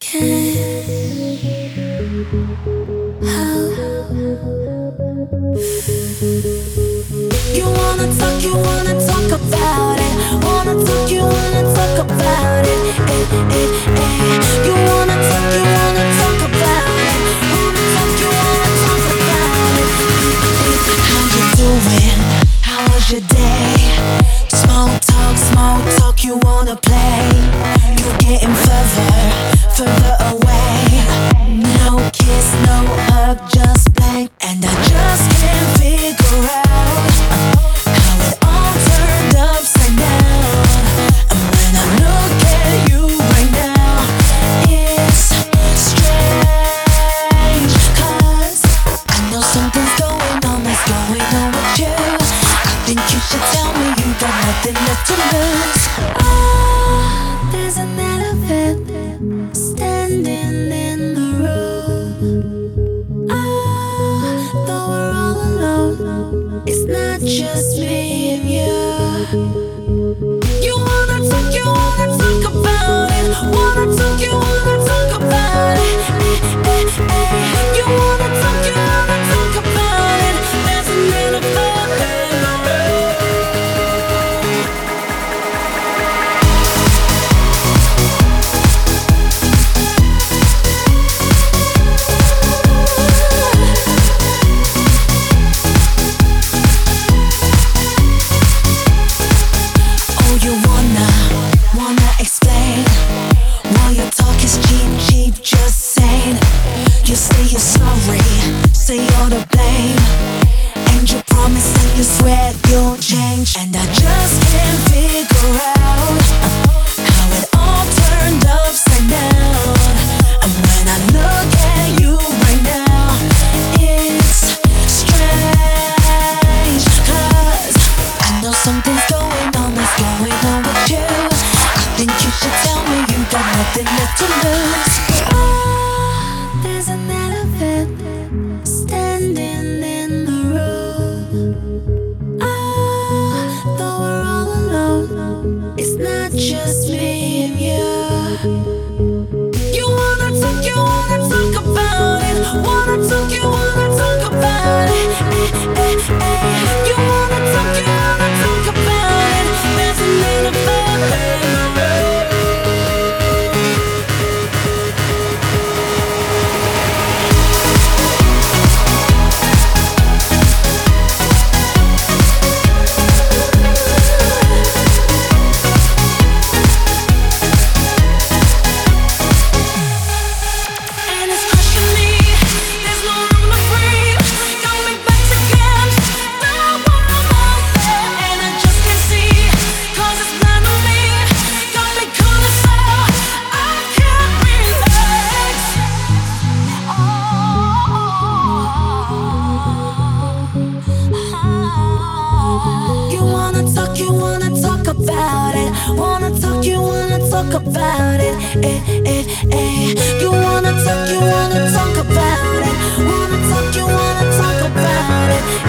You wanna talk about it. You wanna talk about it. You wanna talk about it. You wanna talk about it. How you doing? How was your day? Small talk, you wanna play. You're getting further away. No kiss, no hug, just blank. And I just can't figure out how it all turned upside down. And when I look at you right now, it's strange. 'Cause I know something's going on that's going on with you. I think you should tell me you got nothing left to lose. Oh, there's an elephant standing in the room. Oh, though we're all alone, it's not just me and you. You wanna talk about it. You wanna talk about it. You wanna talk about it. There's an elephant in the room. Oh, you wanna explain why your talk is cheap, just saying. You say you're sorry, say you're to blame, and you promise and you swear you'll change. And I just can't figure out how it all turned upside down. And when I look at you right now, it's strange. 'Cause I know something's going on that's going on with you. I think you should tell me you got nothing left to lose. Oh, there's an elephant standing in the room. Oh, though we're all alone, it's not just me and you. You wanna talk about it. You wanna talk about it. You wanna talk about it. There's an elephant in the room. And it's crushing me. There's no room to breathe. Got me back again. Now I'm out there and I just can't see. 'Cause it's blind on me. Got me calling so I can't relax. You wanna talk about it. You wanna talk about it. You wanna talk about it. You wanna talk about it.